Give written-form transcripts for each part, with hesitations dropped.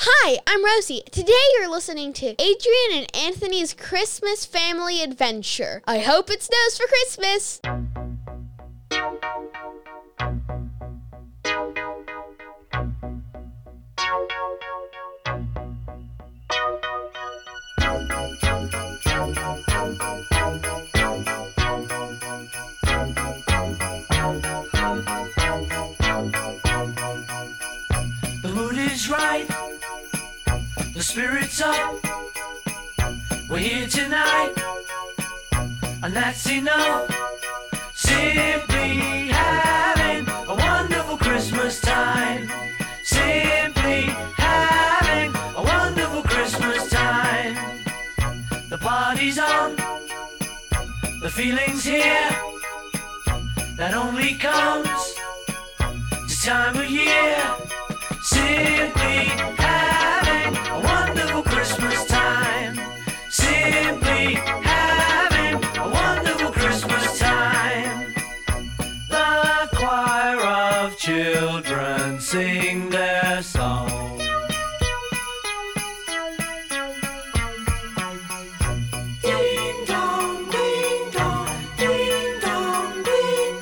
Hi, I'm Rosie. Today you're listening to Adrian and Anthony's Christmas Family Adventure. I hope it snows for Christmas. The mood is right, the spirit's up. We're here tonight, and that's enough. Simply having a wonderful Christmas time. Simply having a wonderful Christmas time. The party's on, the feeling's here. That only comes this time of year. Simply having a wonderful Christmas time. Simply having a wonderful Christmas time. The choir of children sing their song. Ding dong, ding dong, ding dong, ding.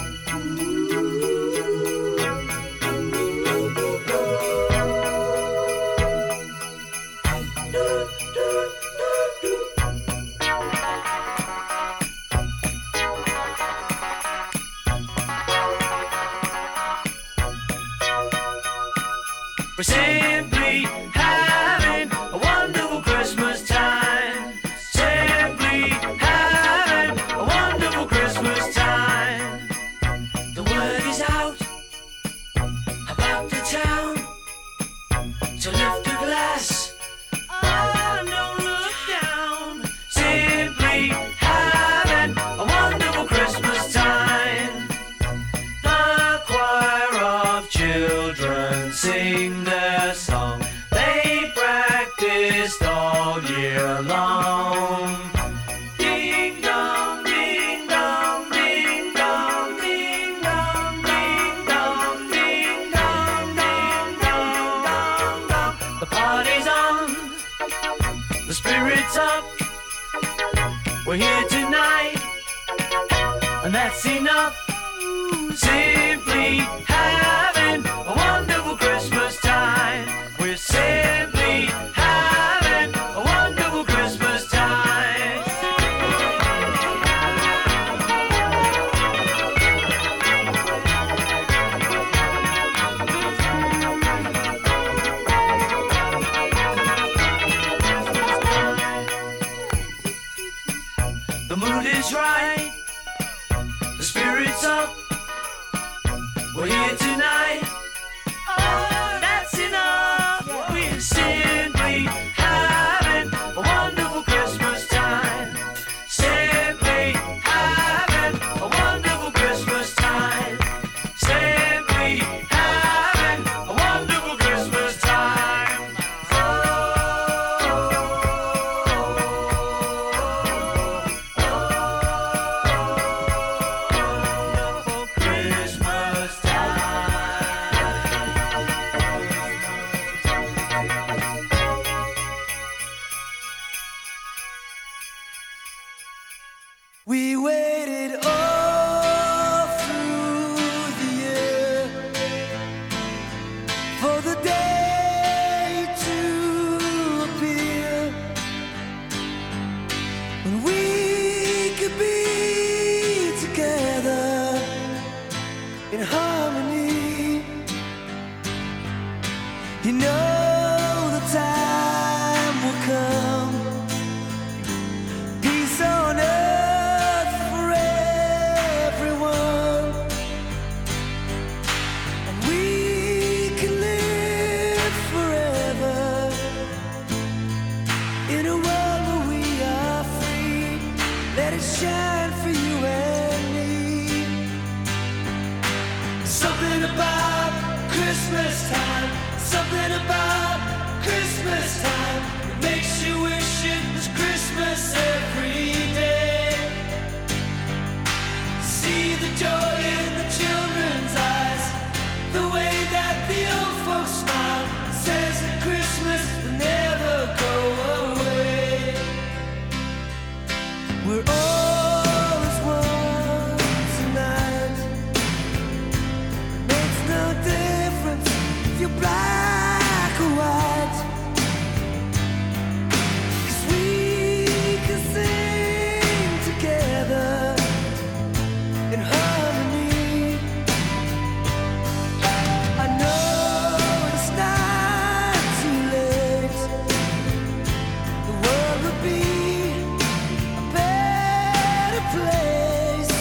We're simply having a wonderful Christmas time. Simply having a wonderful Christmas time. The word is out about the town to lift a glass. Oh, don't look down. Simply having a wonderful Christmas time. The choir of children sing their song. They practiced all year long. Ding dong, ding dong, ding dong, ding dong, ding dong, ding dong, ding dong, dong, dong. The party's on, the spirit's up. We're here tonight, and that's enough. Simply having a wonderful Christmas time. We're simply having a wonderful Christmas time. The mood is right, the spirit's up. We're here tonight. Oh, that's enough. We're simply having a wonderful Christmas time. Simply having a wonderful Christmas time. Simply having a wonderful Christmas time. Wonderful Christmas we waited all through the year for the day to appear when we could be together in harmony. You know the time will come, peace on earth for everyone, and we can live forever in a world where we are free. Let it shine for you and me. Something about Christmas time, something about you're black or white. 'Cause we can sing together in harmony. I know it's not too late. The world would be a better place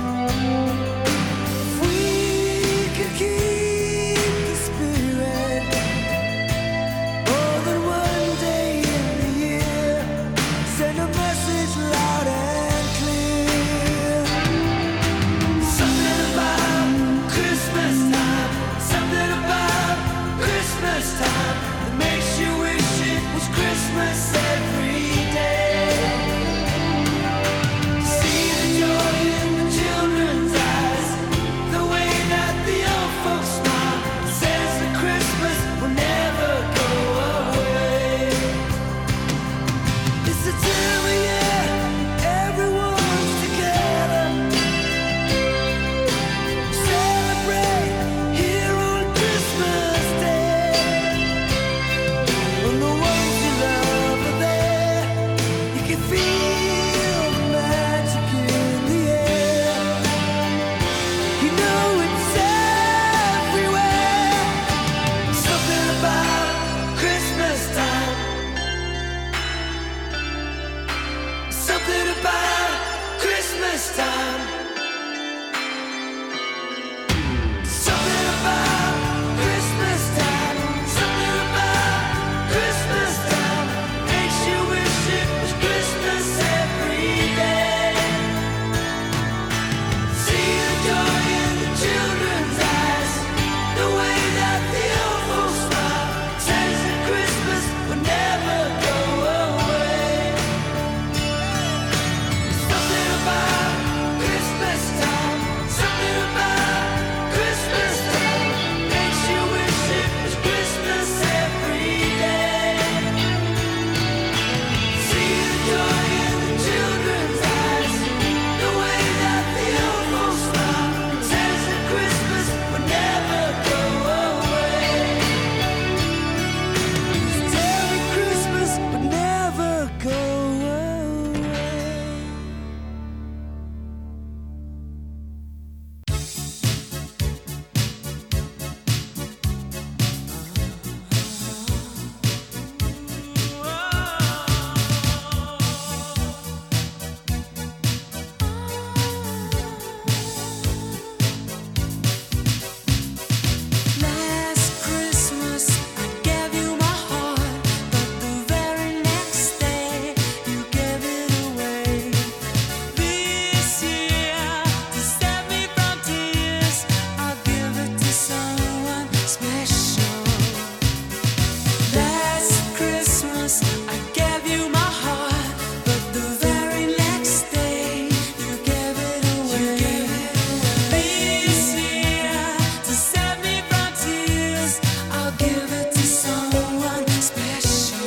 if we could keep the spirit more than one day in the year. Send a message loud and clear. Something about Christmas time, something about Christmas time that makes you wish it was Christmas every day. See the joy in the children's eyes, the way that the old folks smile, says that Christmas will never go away. It's the time of year everyone's together. Celebrate here on Christmas Day. When the ones you love are there, you can feel the magic in the air. You know it's everywhere. Something about Christmas time. Something about Christmas time. Something about Christmas time. Something about Christmas time makes you wish it was Christmas every day. See the joy in the children's eyes, the way that the old folks smile, says that Christmas will never go away. Something about Christmas time, something about Christmas time makes you wish it was Christmas every day. See the joy in the children's eyes, the way that the old folks smile, says that Christmas will never go away. Every Christmas would never go away. Last Christmas I gave you my heart, but the very next day you gave it away. This year, to save me from tears, I'll give it to someone special. Last Christmas I gave you my heart, but the very next day you gave it away. This year, to save me from tears, I'll give it to someone special.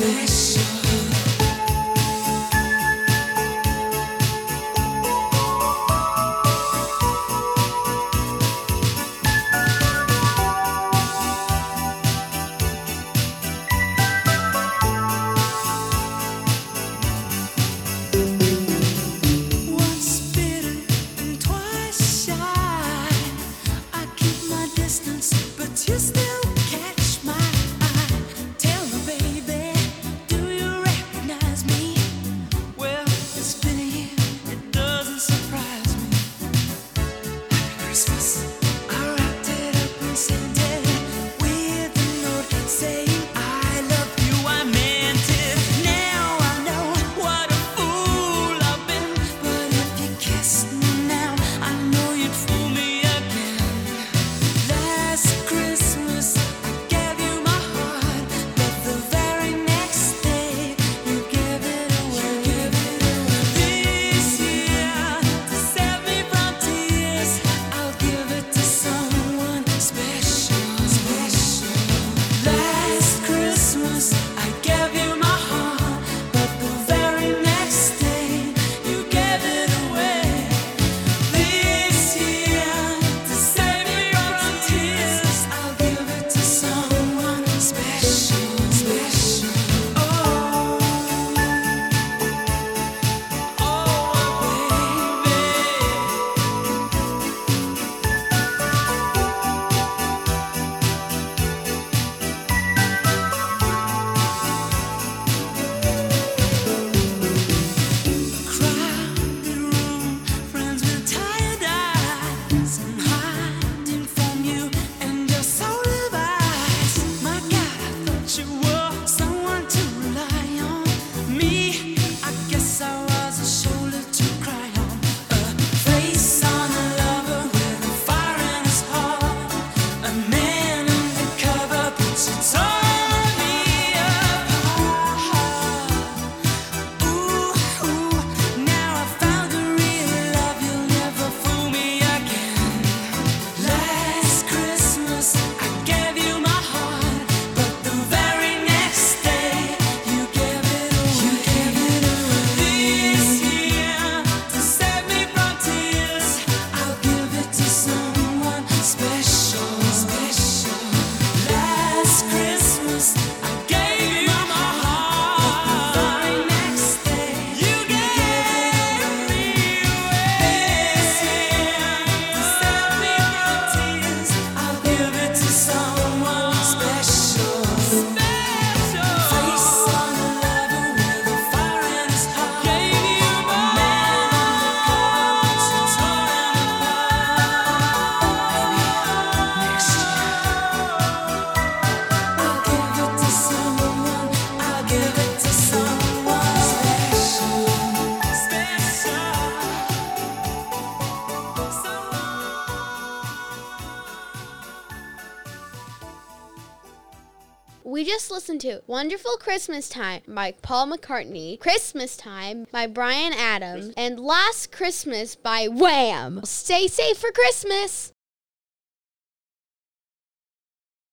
Once bitter and twice shy, I keep my distance, but you still catch my eye. Tell me, baby, do you recognize me? Well, it's been a year, it doesn't surprise me. Happy Christmas. I wrapped it up and sent it with a note saying I love you. I meant it. Now I know what a fool I've been. But if you kissed me now, I know you'd fool me again. Last Christmas We just listened to Wonderful Christmas Time by Paul McCartney, Christmas Time by Bryan Adams, and Last Christmas by Wham! Stay safe for Christmas!